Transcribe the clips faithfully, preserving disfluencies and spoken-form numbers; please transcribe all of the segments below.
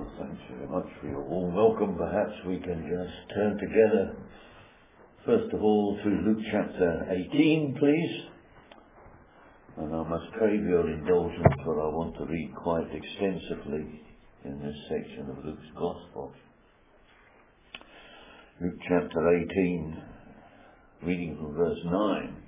Thanks very much for your warm welcome. Perhaps we can just turn together, first of all, to Luke chapter eighteen, please. And I must crave your indulgence, for I want to read quite extensively in this section of Luke's Gospel. Luke chapter eighteen, reading from verse nine.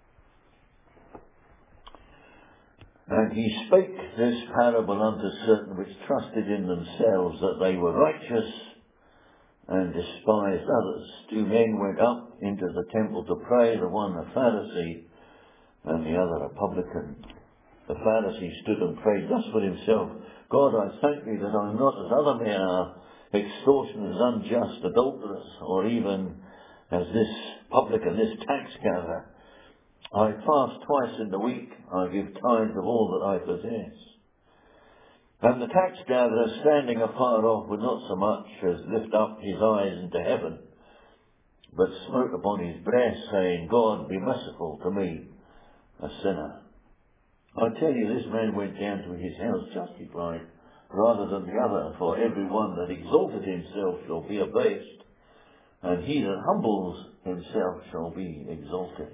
And he spake this parable unto certain which trusted in themselves that they were righteous, and despised others. Two men went up into the temple to pray, the one a Pharisee, and the other a publican. The Pharisee stood and prayed thus for himself: God, I thank thee that I am not as other men are, extortioners, unjust, adulterers, or even as this publican, this tax gatherer. I fast twice in the week, I give tithes of all that I possess. And the tax gatherer, standing afar off, would not so much as lift up his eyes into heaven, but smote upon his breast, saying, God, be merciful to me, a sinner. I tell you, this man went down to his house justified, rather than the other. For every one that exalted himself shall be abased, and he that humbles himself shall be exalted.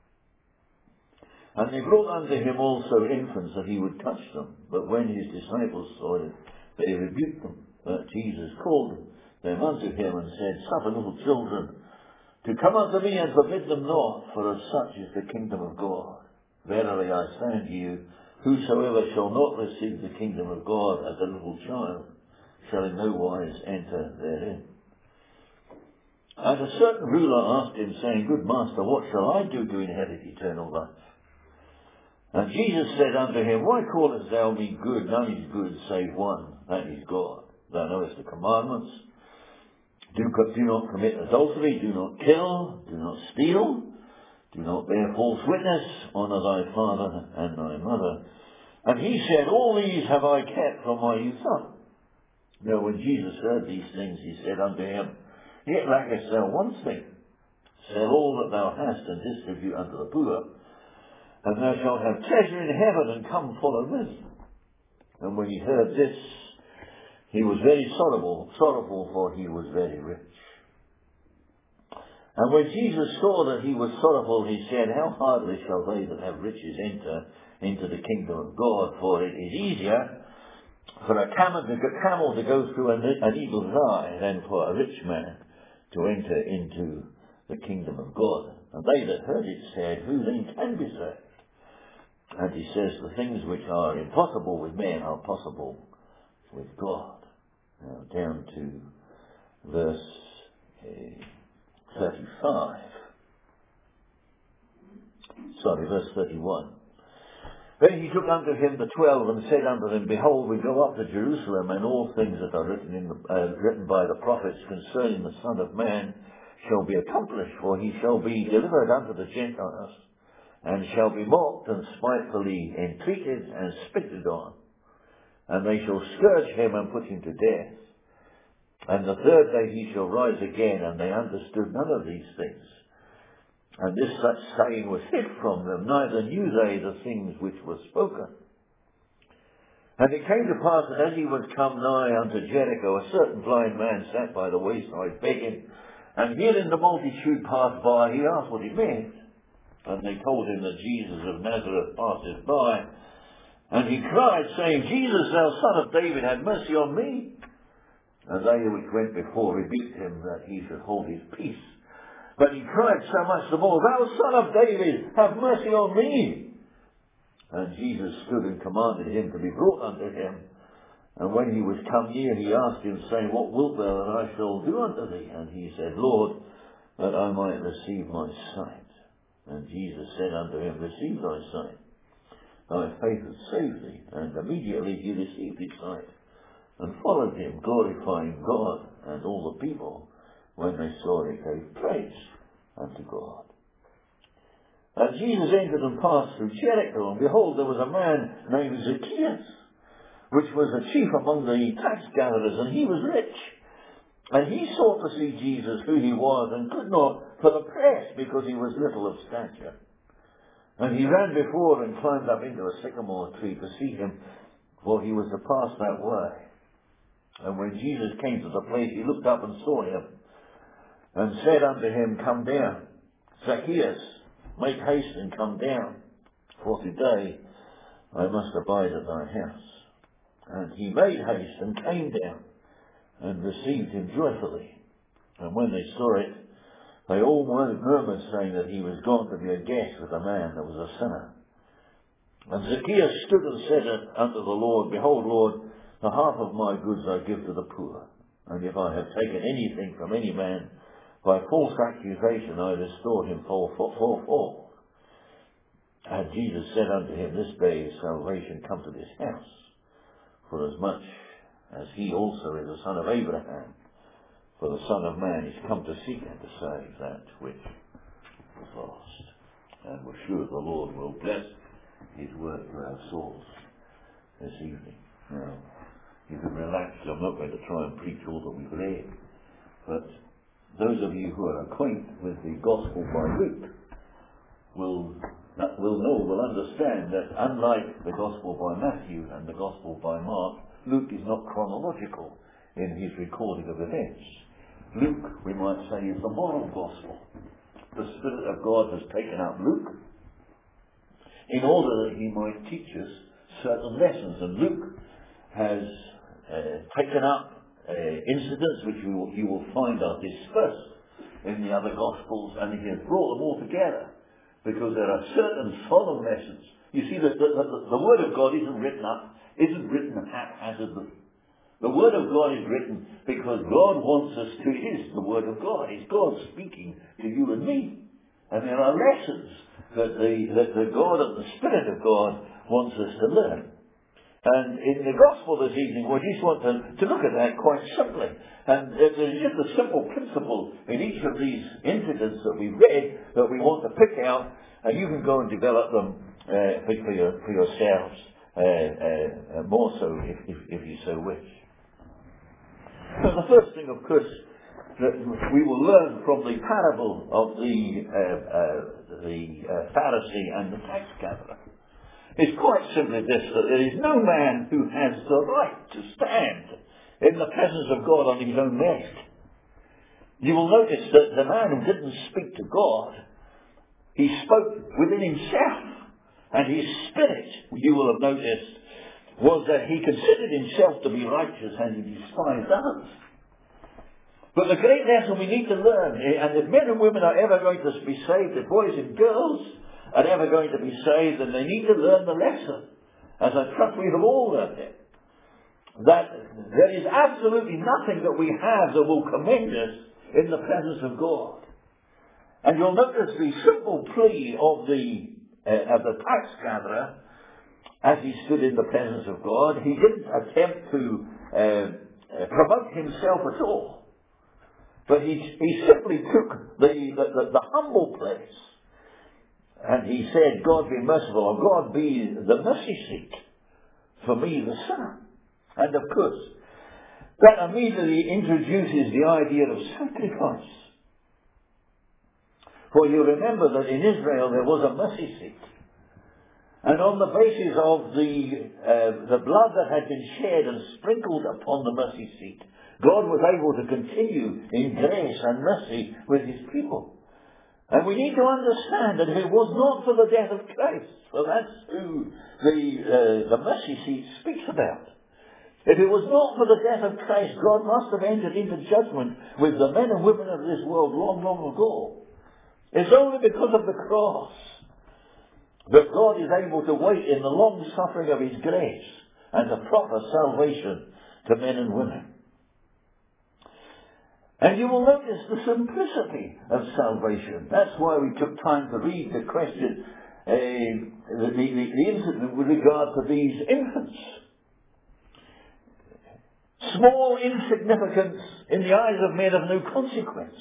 And they brought unto him also infants, that he would touch them. But when his disciples saw it, they rebuked them. But Jesus called them unto him, and said, Suffer little children to come unto me, and forbid them not, for of such is the kingdom of God. Verily I say unto you, whosoever shall not receive the kingdom of God as a little child, shall in no wise enter therein. And a certain ruler asked him, saying, Good master, what shall I do to inherit eternal life? And Jesus said unto him, Why callest thou me good? None is good save one, that is God. Thou knowest the commandments. Do, do not commit adultery, do not kill, do not steal, do not bear false witness, honour thy father and thy mother. And he said, All these have I kept from my youth up. Now when Jesus heard these things, he said unto him, Yet lackest thou one thing. Sell all that thou hast, and distribute unto the poor, and thou shalt have treasure in heaven, and come follow me. And when he heard this, he was very sorrowful, sorrowful, for he was very rich. And when Jesus saw that he was sorrowful, he said, How hardly shall they that have riches enter into the kingdom of God? For it is easier for a camel to, camel to go through an, an eagle's eye than for a rich man to enter into the kingdom of God. And they that heard it said, Who then can be saved? And he says, the things which are impossible with men are possible with God. Now down to verse uh, thirty-five. Sorry, verse thirty-one. Then he took unto him the twelve, and said unto them, Behold, we go up to Jerusalem, and all things that are written, in the, uh, written by the prophets concerning the Son of Man shall be accomplished, for he shall be delivered unto the Gentiles, and shall be mocked and spitefully entreated and spitted on. And they shall scourge him and put him to death. And the third day he shall rise again. And they understood none of these things. And this such saying was hid from them, neither knew they the things which were spoken. And it came to pass that as he was come nigh unto Jericho, a certain blind man sat by the wayside begging. And hearing the multitude pass by, he asked what it meant. And they told him that Jesus of Nazareth passeth by. And he cried, saying, Jesus, thou son of David, have mercy on me. And they which went before rebuked him that he should hold his peace. But he cried so much the more, Thou son of David, have mercy on me. And Jesus stood and commanded him to be brought unto him. And when he was come near, he asked him, saying, What wilt thou that I shall do unto thee? And he said, Lord, that I might receive my sight. And Jesus said unto him, Receive thy sight. Thy faith hath saved thee. And immediately he received his sight, and followed him, glorifying God. And all the people, when they saw it, gave praise unto God. And Jesus entered and passed through Jericho. And behold, there was a man named Zacchaeus, which was a chief among the tax gatherers, and he was rich. And he sought to see Jesus, who he was, and could not for the press, because he was little of stature. And he ran before and climbed up into a sycamore tree to see him, for he was to pass that way. And when Jesus came to the place, he looked up and saw him, and said unto him, Come down, Zacchaeus, make haste and come down, for today I must abide at thy house. And he made haste and came down, and received him joyfully. And when they saw it, they all murmured, saying that he was gone to be a guest with a man that was a sinner. And Zacchaeus stood and said unto the Lord, Behold, Lord, the half of my goods I give to the poor. And if I have taken anything from any man by false accusation, I restore him fourfold. And Jesus said unto him, This day is salvation come to this house, for as much as he also is a son of Abraham. For the Son of Man is come to seek and to save that which was lost. And we're sure the Lord will bless his word for our souls this evening. Now, you can relax. I'm not going to try and preach all that we've read. But those of you who are acquainted with the Gospel by Luke will, will know, will understand that unlike the Gospel by Matthew and the Gospel by Mark, Luke is not chronological in his recording of events. Luke, we might say, is the moral gospel. The Spirit of God has taken up Luke in order that he might teach us certain lessons. And Luke has uh, taken up uh, incidents which you will, you will find are dispersed in the other gospels, and he has brought them all together because there are certain solemn lessons. You see, that the, the, the Word of God isn't written up, isn't written haphazardly. The Word of God is written because God wants us to. It is the Word of God. It's God speaking to you and me. And there are lessons that the, that the God and the Spirit of God wants us to learn. And in the Gospel this evening, we just want to, to look at that quite simply. And there's just a simple principle in each of these incidents that we've read that we want to pick out, and you can go and develop them uh, for, your, for yourselves uh, uh, more so if, if, if you so wish. So the first thing, of course, that we will learn from the parable of the uh, uh, the uh, Pharisee and the tax gatherer is quite simply this, that there is no man who has the right to stand in the presence of God on his own merit. You will notice that the man who didn't speak to God, he spoke within himself, and his spirit, you will have noticed, was that he considered himself to be righteous and he despised others. But the great lesson we need to learn, and if men and women are ever going to be saved, if boys and girls are ever going to be saved, then they need to learn the lesson, as I trust we have all learned it, that there is absolutely nothing that we have that will commend us in the presence of God. And you'll notice the simple plea of the, uh, of the tax gatherer. As he stood in the presence of God, he didn't attempt to uh, uh, promote himself at all. But he, he simply took the, the, the, the humble place. And he said, God be merciful, or God be the mercy seat for me, the sinner. And of course, that immediately introduces the idea of sacrifice. For you remember that in Israel there was a mercy seat. And on the basis of the uh, the blood that had been shed and sprinkled upon the mercy seat, God was able to continue in grace and mercy with his people. And we need to understand that if it was not for the death of Christ, for that's who the, uh, the mercy seat speaks about. If it was not for the death of Christ, God must have entered into judgment with the men and women of this world long, long ago. It's only because of the cross that God is able to wait in the long suffering of his grace and to proper salvation to men and women. And you will notice the simplicity of salvation. That's why we took time to read the question, uh, the, the, the incident with regard to these infants. Small insignificance in the eyes of men of no consequence.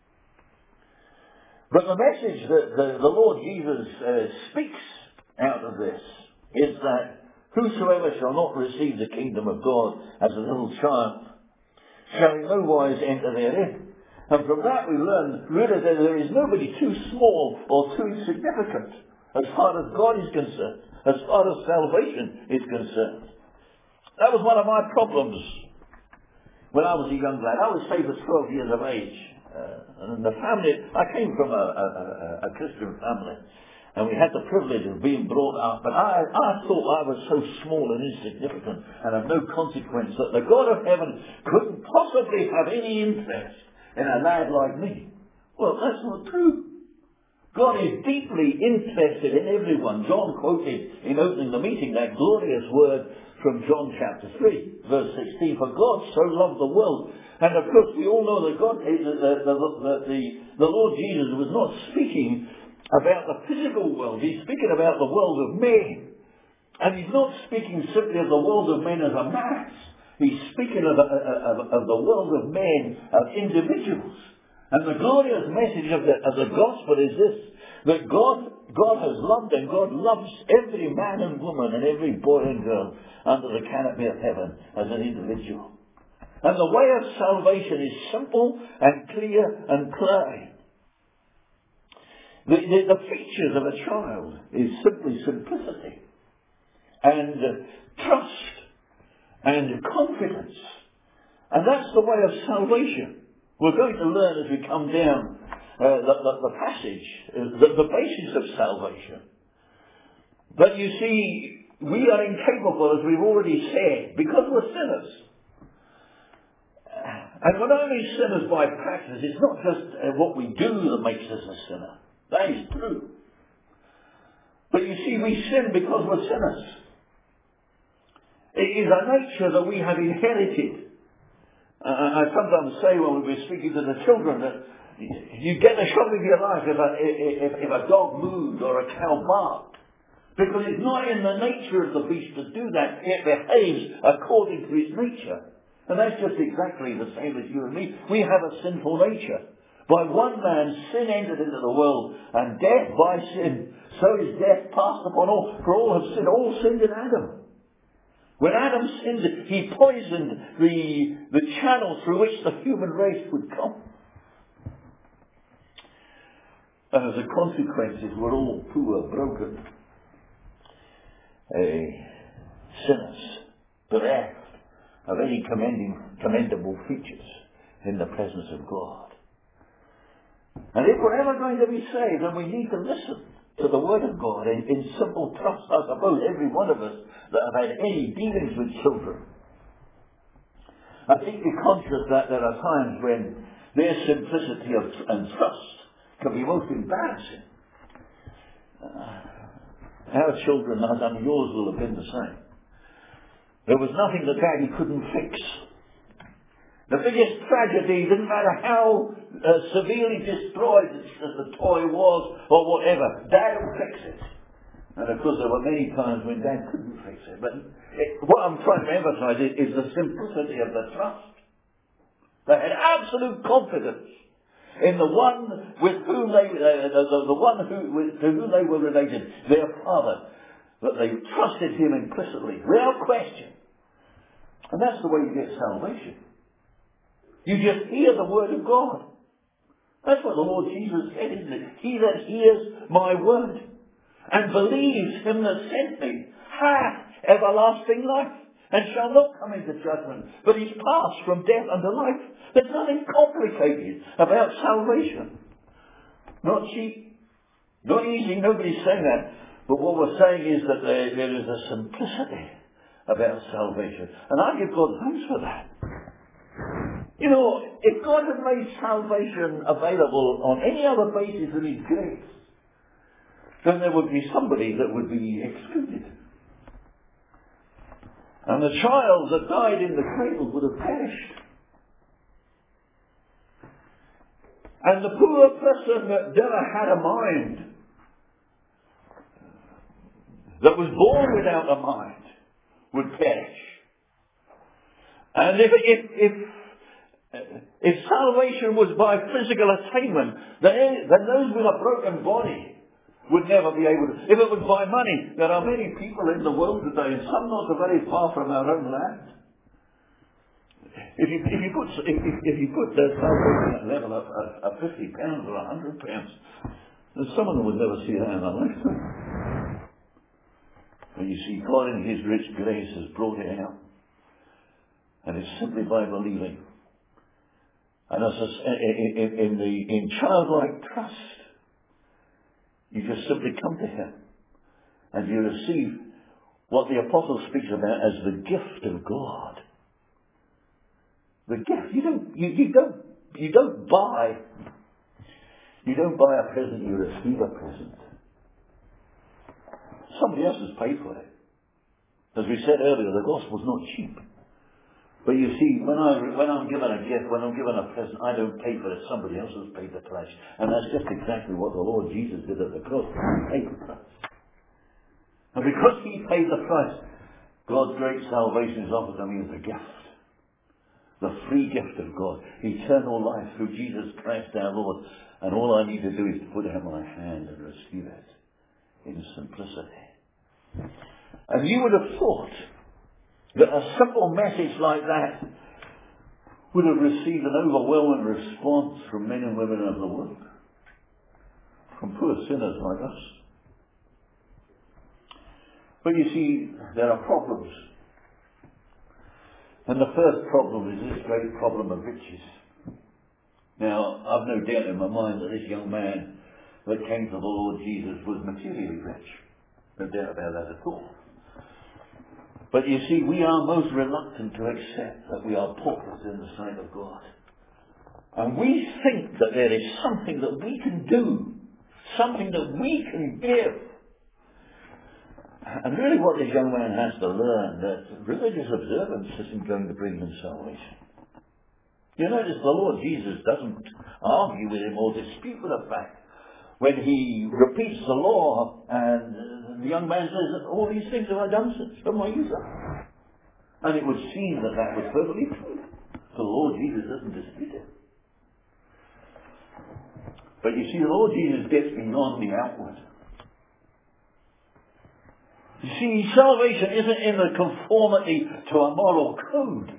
But the message that the, the Lord Jesus uh, speaks out of this is that whosoever shall not receive the kingdom of God as a little child shall in no wise enter therein. And from that we learn really that there is nobody too small or too insignificant as far as God is concerned, as far as salvation is concerned. That was one of my problems when I was a young lad, I was saved at twelve years of age. Uh, and the family, I came from a, a, a, a Christian family, and we had the privilege of being brought up, but I, I thought I was so small and insignificant and of no consequence that the God of heaven couldn't possibly have any interest in a lad like me. Well, that's not true. God is deeply interested in everyone. John quoted in opening the meeting that glorious word from John chapter three, verse sixteen, for God so loved the world. And of course we all know that God, the, the, the, the, the Lord Jesus was not speaking about the physical world. He's speaking about the world of men. And he's not speaking simply of the world of men as a mass. He's speaking of, of, of the world of men, of individuals. And the glorious message of the, of the gospel is this, that God, God has loved and God loves every man and woman and every boy and girl under the canopy of heaven as an individual. And the way of salvation is simple and clear and plain. The, the, the features of a child is simply simplicity and uh, trust and confidence. And that's the way of salvation. We're going to learn as we come down uh, the, the, the passage, uh, the, the basis of salvation. But you see, we are incapable, as we've already said, because we're sinners. And we're only sinners by practice. It's not just uh, what we do that makes us a sinner. That is true. But you see, we sin because we're sinners. It is a nature that we have inherited. Uh, I sometimes say when we're speaking to the children that you get the shock of your life if a, if, if a dog moved or a cow barked. Because it's not in the nature of the beast to do that. It behaves according to its nature. And that's just exactly the same as you and me. We have a sinful nature. By one man sin entered into the world, and death by sin. So is death passed upon all. For all have sinned. All sinned in Adam. When Adam sinned, he poisoned the, the channel through which the human race would come. And as a consequence, we're all poor, broken, uh, sinners, bereft of any commending, commendable features in the presence of God. And if we're ever going to be saved, then we need to listen to the Word of God in, in simple trust. I suppose every one of us that have had any dealings with children, I think be conscious that there are times when their simplicity of, and trust can be most embarrassing. Uh, our children, and yours will have been the same. There was nothing that Daddy couldn't fix. The biggest tragedy, didn't matter how uh, severely destroyed the toy was or whatever, Dad would fix it. And of course there were many times when Dad couldn't fix it. But it, what I'm trying to emphasize is, is the simplicity of the trust. They had absolute confidence in the one with whom they, uh, the, the, the one who, with, to whom they were related, their father, that they trusted him implicitly, without question. And that's the way you get salvation. You just hear the word of God. That's what the Lord Jesus said, isn't it? He that hears my word and believes him that sent me hath everlasting life, and shall not come into judgment, but is passed from death unto life. There's nothing complicated about salvation. Not cheap, not easy, nobody's saying that. But what we're saying is that there, there is a simplicity about salvation. And I give God thanks for that. You know, if God had made salvation available on any other basis than His grace, then there would be somebody that would be excluded. And the child that died in the cradle would have perished. And the poor person that never had a mind, that was born without a mind, would perish. And if, if, if If salvation was by physical attainment, then, then those with a broken body would never be able to. If it was by money, there are many people in the world today, and some not so very far from our own land. If you, if you put if, if, if you put the salvation at level of, of, of fifty pounds or a hundred pounds, then some of them would never see that in their lifetime. But you see, God in His rich grace has brought it out. And it's simply by believing. And as a, in, in, in, the, in childlike trust, you just simply come to Him. And you receive what the Apostle speaks about as the gift of God. The gift. You don't, you, you don't, you don't buy, you don't buy a present, you receive a present. Somebody else has paid for it. As we said earlier, the gospel's not cheap. But you see, when, I, when I'm given a gift, when I'm given a present, I don't pay for it. Somebody else has paid the price. And that's just exactly what the Lord Jesus did at the cross. He paid the price. And because He paid the price, God's great salvation is offered to me as a gift. The free gift of God. Eternal life through Jesus Christ our Lord. And all I need to do is to put it in my hand and receive it in simplicity. And you would have thought that a simple message like that would have received an overwhelming response from men and women of the world. From poor sinners like us. But you see, there are problems. And the first problem is this great problem of riches. Now, I've no doubt in my mind that this young man that came to the Lord Jesus was materially rich. No doubt about that at all. But you see, we are most reluctant to accept that we are paupers in the sight of God. And we think that there is something that we can do, something that we can give. And really what this young man has to learn, that religious observance isn't going to bring him salvation. You notice the Lord Jesus doesn't argue with him or dispute with the fact. When he repeats the law, and the young man says, all these things have I done since from my youth up. And it would seem that that was perfectly true. So the Lord Jesus doesn't dispute it. But you see, the Lord Jesus gets beyond the outward. You see, salvation isn't in the conformity to a moral code.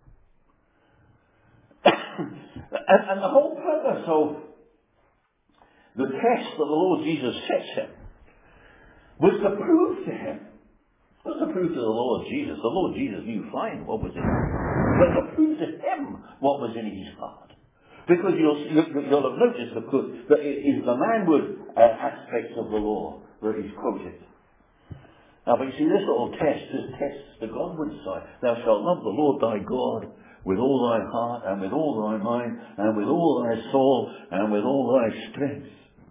and, and the whole purpose of the test that the Lord Jesus sets him was to prove to him. It was to prove to the Lord Jesus. The Lord Jesus knew fine what was in him. But to prove to him what was in his heart. Because you'll, you'll have noticed, of course, that it is the manward uh, aspects of the law that he's quoted. Now, but you see, this little test, this tests the Godward side. Thou shalt love the Lord thy God with all thy heart, and with all thy mind, and with all thy soul, and with all thy strength.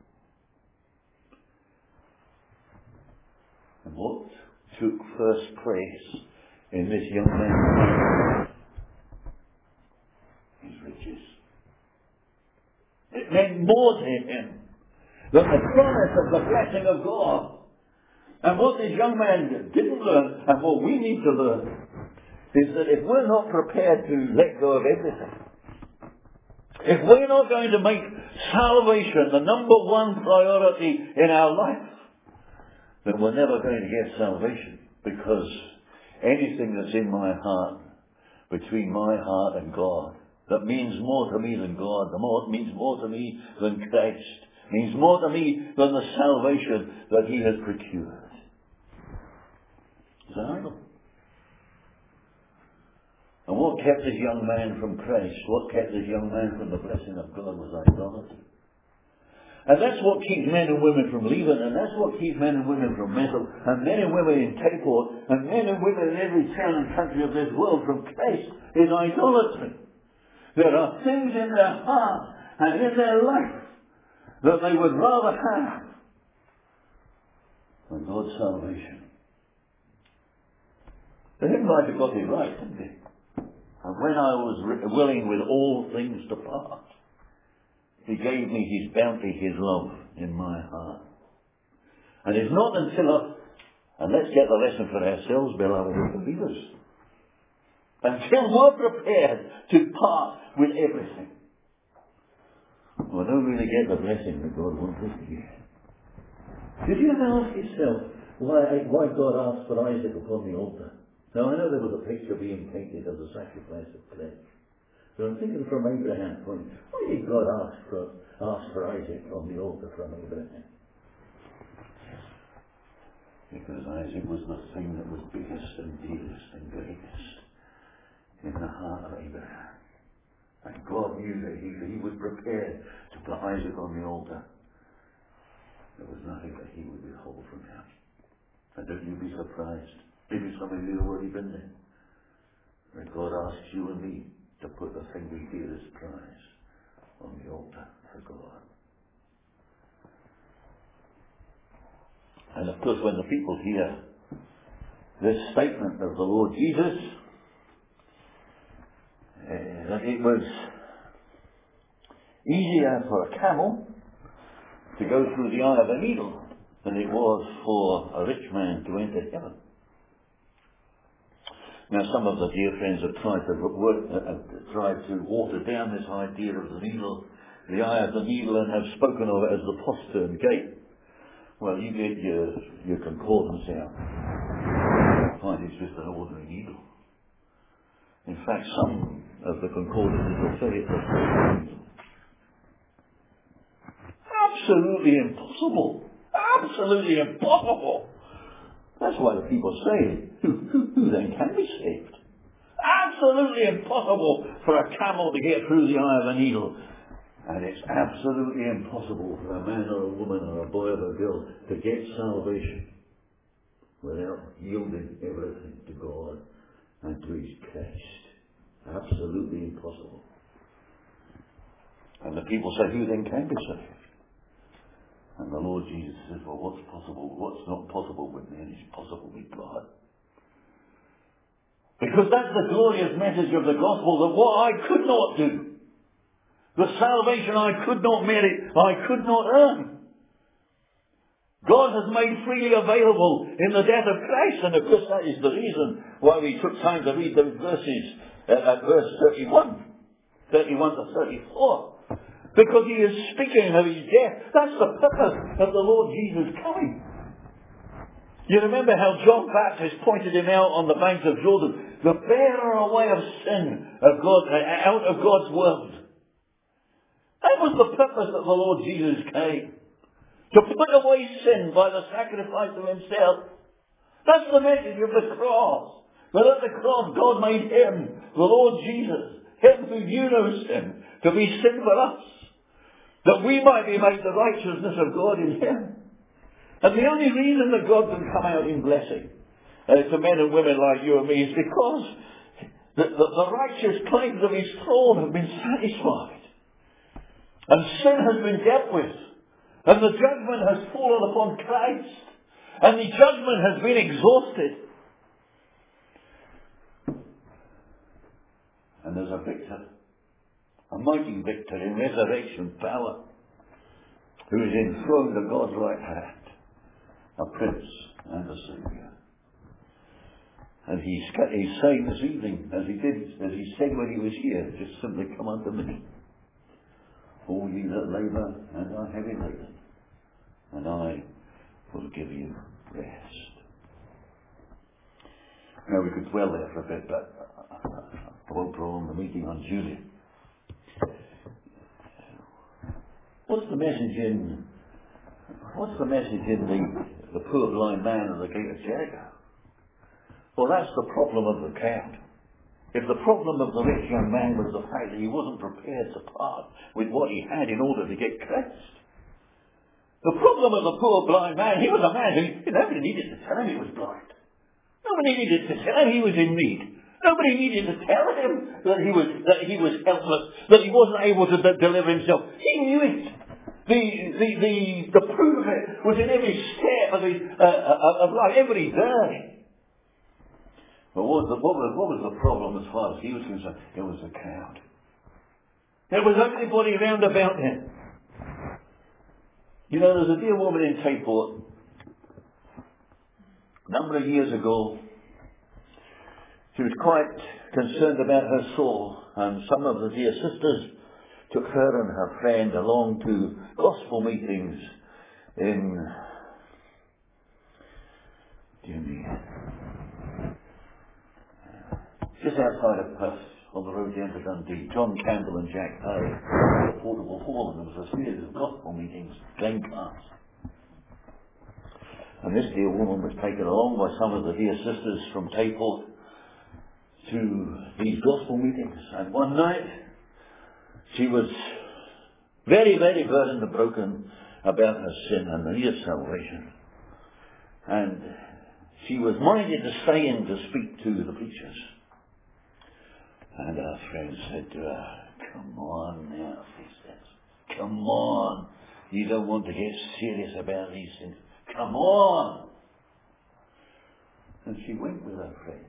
And what took first place in this young man's life? His riches. It meant more to him than the promise of the blessing of God. And what this young man didn't learn, and what we need to learn, is that if we're not prepared to let go of everything, if we're not going to make salvation the number one priority in our life, then we're never going to get salvation. Because anything that's in my heart, between my heart and God, that means more to me than God, the more means more to me than Christ, means more to me than the salvation that He has procured. It's an idol. And what kept this young man from Christ, what kept this young man from the blessing of God was idolatry. And that's what keeps men and women from leaving, and that's what keeps men and women from Methel, and men and women in Capeport, and men and women in every town and country of this world from Christ, is idolatry. There are things in their heart and in their life that they would rather have than God's salvation. The hymn writer got it right, didn't he? And when I was willing with all things to part, He gave me His bounty, His love in my heart. And it's not until, and let's get the lesson for ourselves, beloved believers, until we're prepared to part with everything, we don't really get the blessing that God wants us to get. Did you ever ask yourself why, why God asked for Isaac upon the altar? Now, I know there was a picture being painted of the sacrifice of pledge. So I'm thinking from Abraham's point, why did God ask for, ask for Isaac on the altar from Abraham? Because Isaac was the thing that was biggest and dearest and greatest in the heart of Abraham. And God knew that he, he was prepared to put Isaac on the altar. There was nothing that he would withhold from him. And don't you be surprised. Maybe some of you have already been there. When God asks you and me to put the thing we dearest prize on the altar for God. And of course, when the people hear this statement of the Lord Jesus, uh, that it was easier for a camel to go through the eye of a needle than it was for a rich man to enter heaven. Now, some of the dear friends have tried to work, uh, tried to water down this idea of the needle, the eye of the needle, and have spoken of it as the postern gate. Well, you get your your concordance out. You find it's just an ordinary needle. In fact, some of the concordances will say it's a postern needle. Absolutely impossible. Absolutely impossible. That's why the people say, who, who, who then can be saved? Absolutely impossible for a camel to get through the eye of a needle. And it's absolutely impossible for a man or a woman or a boy or a girl to get salvation without yielding everything to God and to his Christ. Absolutely impossible. And the people say, who then can be saved? And the Lord Jesus says, well, what's possible? What's not possible with men is possible with God. Because that's the glorious message of the gospel, that what I could not do, the salvation I could not merit, I could not earn, God has made freely available in the death of Christ. And of course that is the reason why we took time to read those verses at, at verse thirty-one, thirty-one to thirty-four. Because he is speaking of his death. That's the purpose of the Lord Jesus coming. You remember how John Baptist pointed him out on the banks of Jordan, the bearer away of sin of God, out of God's world. That was the purpose that the Lord Jesus came. To put away sin by the sacrifice of himself. That's the message of the cross. That at the cross God made him, the Lord Jesus, him who knew no sin, to be sin for us. That we might be made the righteousness of God in him. And the only reason that God can come out in blessing uh, to men and women like you and me is because the, the, the righteous claims of his throne have been satisfied. And sin has been dealt with. And the judgment has fallen upon Christ. And the judgment has been exhausted. And there's a victor. A mighty victor in resurrection power, who is enthroned at God's right hand, a prince and a saviour. And he's, he's saying this evening, as he did, as he said when he was here, just simply come unto me, all ye that labour and are heavy laden, and I will give you rest. Now we could dwell there for a bit, but I won't prolong the meeting on Julian. What's the message in what's the message in the, the poor blind man at the gate of Jericho? Well, that's the problem of the crowd. If the problem of the rich young man was the fact that he wasn't prepared to part with what he had in order to get Christ, the problem of the poor blind man, he was a man who nobody needed to tell him he was blind. Nobody needed to tell him he was in need. Nobody needed to tell him that he was that he was helpless, that he wasn't able to d- deliver himself. He knew it. The the the the proof of it was in every step of his uh, uh, of life, every day. But what was, the, what was what was the problem as far as he was concerned? It was the crowd. There was everybody round about him. You know, there's a dear woman in Tayport a number of years ago. She was quite concerned about her soul, and some of the dear sisters took her and her friend along to gospel meetings in just outside of Perth, on the road down to Dundee. John Campbell and Jack Hay had a portable hall, and there was a series of gospel meetings, Glencast. And this dear woman was taken along by some of the dear sisters from Tayport. to these gospel meetings. And one night, she was very, very burdened and broken about her sin and the need of salvation. And she was minded to stay in to speak to the preachers. And our friend said to her, "Come on now," she says. "Come on. You don't want to get serious about these things. Come on." And she went with her friend.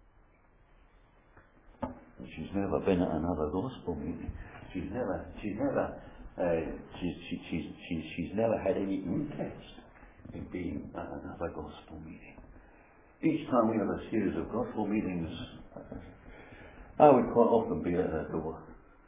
And she's never been at another gospel meeting. She's never, she's never, uh, she's, she, she's, she's, she's never had any interest in being at another gospel meeting. Each time we have a series of gospel meetings, I would quite often be at her door.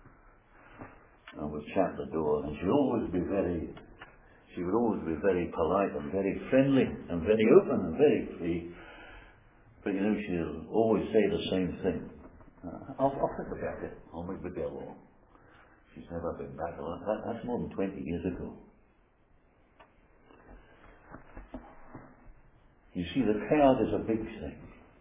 I would chat the door, and she'd always be very, she would always be very polite and very friendly and very open and very free. But you know, she'll always say the same thing. Uh, I'll, I'll think about it. I'll make the devil. She's never been back. That, that's more than twenty years ago. You see, the crowd is a big thing.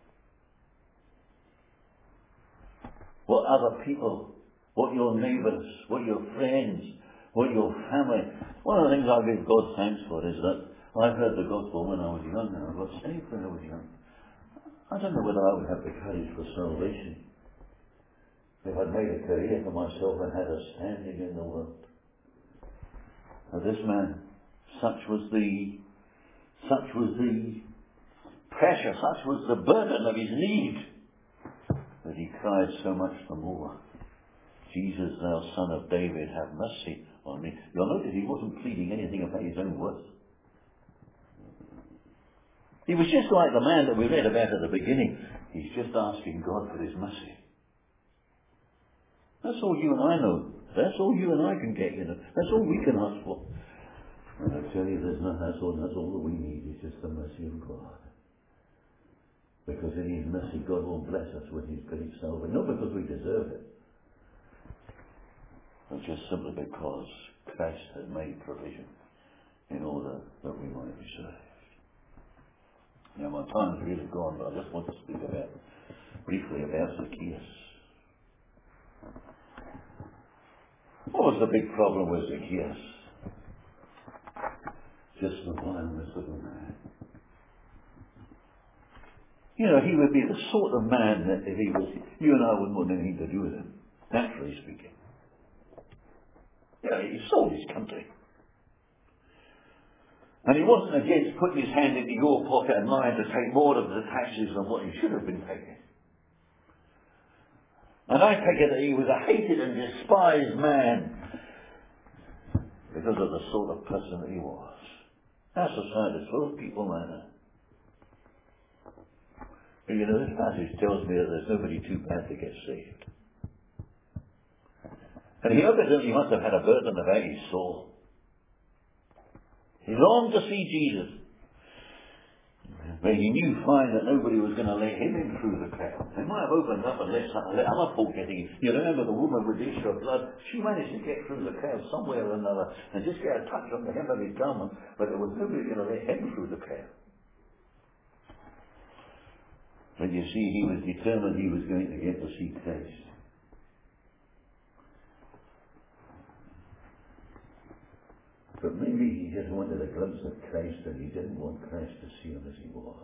What other people, what your neighbours, what your friends, what your family. One of the things I give God thanks for is that I heard the gospel when I was young, and I got saved when I was young. I don't know whether I would have the courage for salvation if I'd made a career for myself and had a standing in the world. Now this man, such was the, such was the pressure, such was the burden of his need, that he cried so much the more, "Jesus, thou Son of David, have mercy on me." You'll notice he wasn't pleading anything about his own worth. He was just like the man that we read about at the beginning. He's just asking God for his mercy. That's all you and I know. That's all you and I can get, you know. That's all we can ask for. And I tell you, there's no, that's all, that's all that we need is just the mercy of God. Because in his mercy, God will bless us with his great salvation. Not because we deserve it, but just simply because Christ has made provision in order that we might be saved. Now my time's really gone, but I just want to speak about, briefly about Zacchaeus. What was the big problem with Zacchaeus? Just the vileness of the man. You know, he would be the sort of man that if he was, you and I wouldn't want anything to do with him, naturally speaking. Yeah, he sold his country. And he wasn't against putting his hand into your pocket and mine to take more of the taxes than what he should have been taking. And I take it that he was a hated and despised man because of the sort of person that he was. Our society is full of people like that. But you know, this passage tells me that there's nobody too bad to get saved. And he evidently must have had a burden about his soul. He longed to see Jesus. But he knew fine that nobody was going to let him in through the crowd. They might have opened up and let, let other folk get in. You remember the woman with the issue of blood? She managed to get through the crowd somewhere or another and just get a touch on the hem of his garment, but there was nobody going to let him through the crowd. But you see, he was determined he was going to get to see Christ. But maybe he just wanted a glimpse of Christ and he didn't want Christ to see him as he was.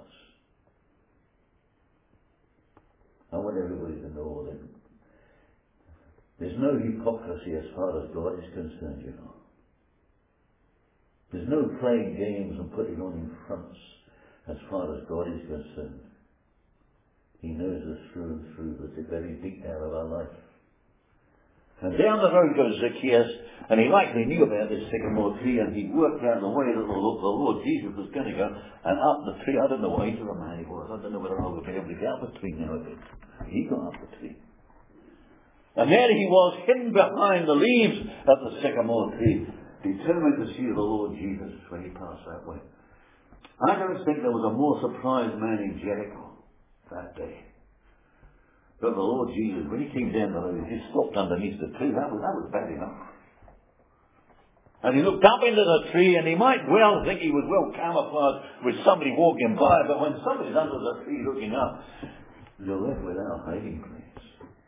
I want everybody to know that there's no hypocrisy as far as God is concerned, you know. There's no playing games and putting on in fronts as far as God is concerned. He knows us through and through, the very detail of our life. And down the road goes Zacchaeus, and he likely knew about this sycamore tree, and he worked out the way that the Lord, the Lord Jesus was going to go, and up the tree. I don't know what age of a man he was. I don't know whether I would be able to get up the tree nowadays. He got up the tree. And there he was, hidden behind the leaves of the sycamore tree, determined to see the Lord Jesus when he passed that way. I don't think there was a more surprised man in Jericho that day. But the Lord Jesus, when he came down the road, he stopped underneath the tree. That was, that was bad enough. And he looked up into the tree, and he might well think he was well camouflaged with somebody walking by, but when somebody's under the tree looking up, You're left without a hiding place.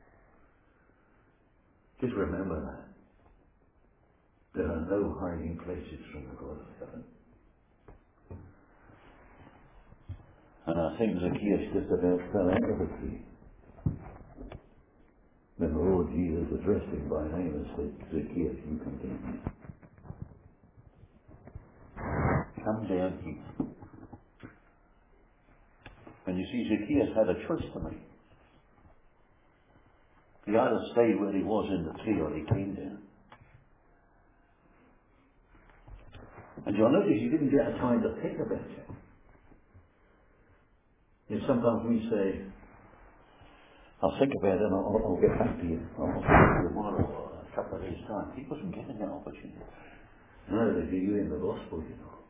Just remember that. There are no hiding places from the God of heaven. And I think Zacchaeus just about fell out of the tree. Then the Lord Jesus addressed him by name and said, Zacchaeus, you come down here. Come down here. And you see, Zacchaeus had a choice to make. He either stayed where he was in the tree or he came down. And you'll notice he didn't get a time to think about it. You know, sometimes we say, I'll think about it and I'll, I'll get back to you. I'll speak to you tomorrow or a couple of days' time. He wasn't given that opportunity. Neither do you in the gospel, you know.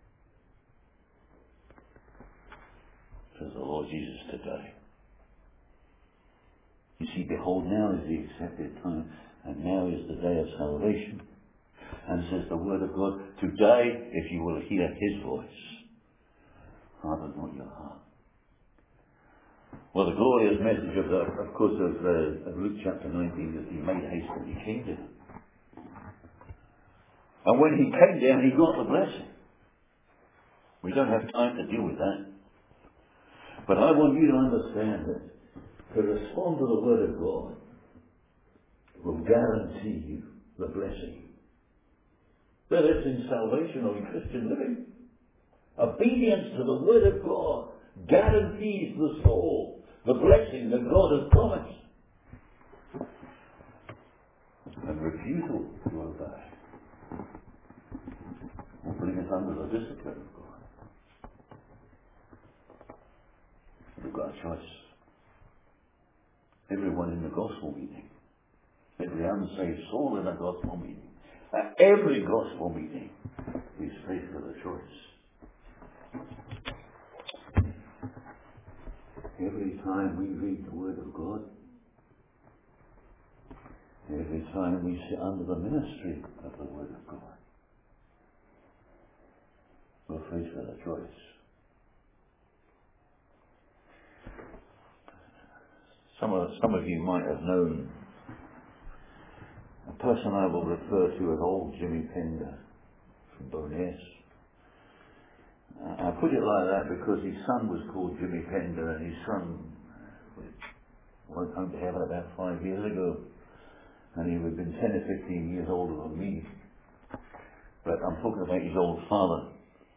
Says the Lord Jesus today. You see, behold, now is the accepted time, and now is the day of salvation. And says the word of God, today, if you will hear his voice, harden not your heart. Well, the glorious message of, the, of course, of, uh, of Luke chapter nineteen is he made haste and he came down. And when he came down, he got the blessing. We don't have time to deal with that. But I want you to understand that to respond to the word of God will guarantee you the blessing. Whether it's in salvation or in Christian living, obedience to the word of God guarantees the soul the blessing that God has promised. And refusal to obey will bring us under the discipline of God. We've got a choice. Everyone in the gospel meeting, every unsaved soul in the gospel meeting, at every gospel meeting, is faced with a choice. Every time we read the Word of God, every time we sit under the ministry of the Word of God, we're faced with a choice. Some of, some of you might have known a person I will refer to as old Jimmy Pender from Bowness. I put it like that because his son was called Jimmy Pender, and his son went home to heaven about five years ago, and he would have been ten or fifteen years older than me. But I'm talking about his old father.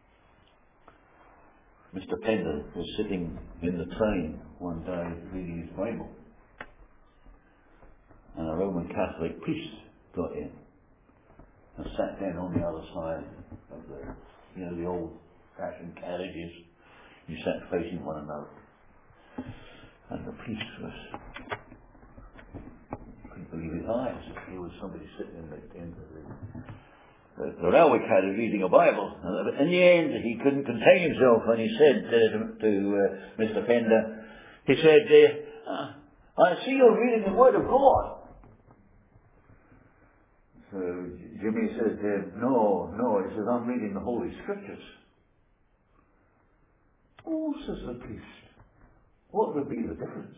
Mister Pender was sitting in the train one day reading his Bible, and a Roman Catholic priest got in and sat down on the other side of the, you know, the old fashioned carriages. You sat facing one another, and the priest was couldn't believe his eyes. Here was somebody sitting in the end of the, the, the railway carriage reading a Bible. And in the end, he couldn't contain himself, and he said uh, to, to uh, Mister Pender, he said, uh, "I see you're reading the Word of God." So Jimmy said, uh, "No, no." He says, "I'm reading the Holy Scriptures." "Oh," says the priest, "what would be the difference?"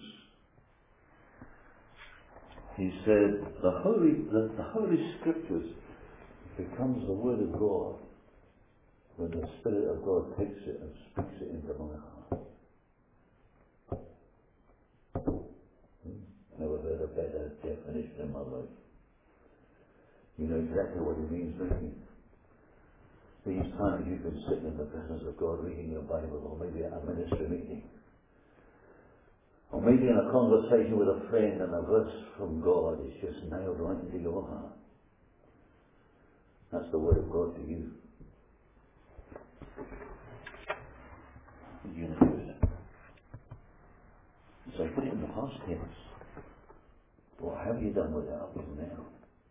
He said, the Holy, the, the Holy Scriptures becomes the Word of God when the Spirit of God takes it and speaks it into my heart. Hmm? Never heard a better definition in my life. You know exactly what it means, don't you? These times you've been sitting in the presence of God reading your Bible, or maybe at a ministry meeting, or maybe in a conversation with a friend, and a verse from God is just nailed right into your heart. That's the Word of God to you. What are you going to do with it? So put it in the past tense. What have you done with it up till now?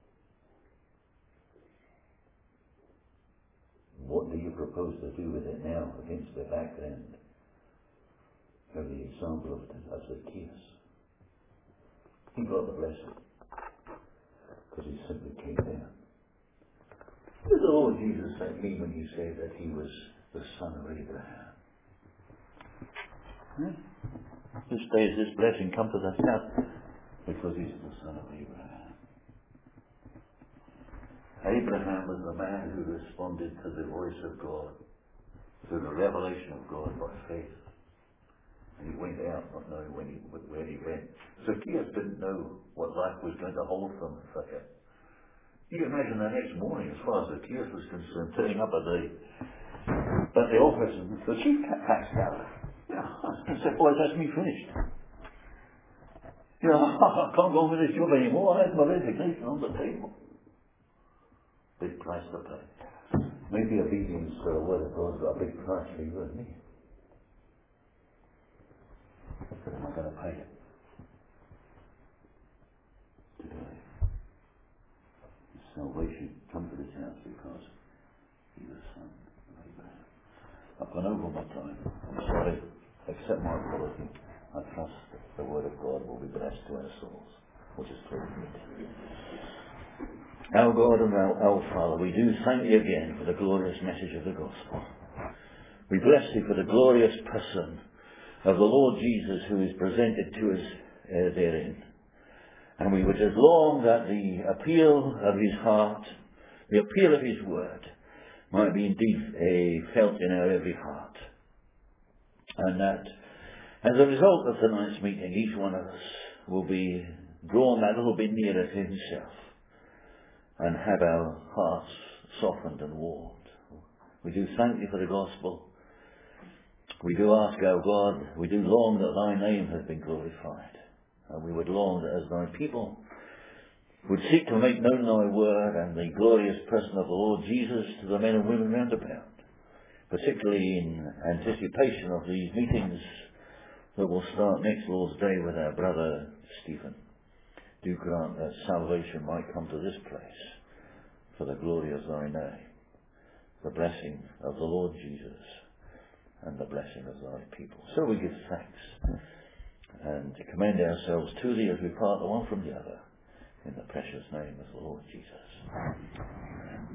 What do you propose to do with it now against the background of the example of, of Zacchaeus? He got the blessing because he simply came down. What did the Lord Jesus say mean when he said that he was the son of Abraham? Huh? This day has this blessing come to this house because he's the son of Abraham. Abraham was the man who responded to the voice of God, to the revelation of God by faith. And he went out not knowing when he, where he went. Zacchaeus didn't know what life was going to hold for him. You can imagine the next morning, as far as Zacchaeus was concerned, turning up at the, at the office and the chief tax gatherer. Yeah, I said, boys, that's me finished. You know, I can't go on with this job anymore. I had my resignation on the table. Big price to pay. Maybe obedience to the word of God's got a big price for you and me. But am I going to pay it? Today. His salvation come to this house because he was son of Abraham. I've gone over my time. I'm sorry. Accept my apology. I trust that the word of God will be blessed to our souls, which is true for me. Our God and our, our Father, we do thank you again for the glorious message of the gospel. We bless you for the glorious person of the Lord Jesus who is presented to us uh, therein. And we would just long that the appeal of his heart, the appeal of his word, might be indeed uh, felt in our every heart. And that as a result of tonight's meeting, each one of us will be drawn that little bit nearer to himself and have our hearts softened and warmed. We do thank you for the gospel. We do ask our God, we do long that thy name has been glorified. And we would long that as thy people would seek to make known thy word and the glorious person of the Lord Jesus to the men and women round about, particularly in anticipation of these meetings that will start next Lord's Day with our brother Stephen. Do grant that salvation might come to this place for the glory of thy name, the blessing of the Lord Jesus, and the blessing of thy people. So we give thanks and commend ourselves to thee as we part the one from the other, in the precious name of the Lord Jesus. Amen.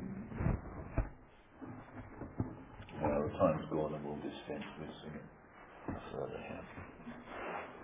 Our time's gone and we'll dispense with singing a further hymn.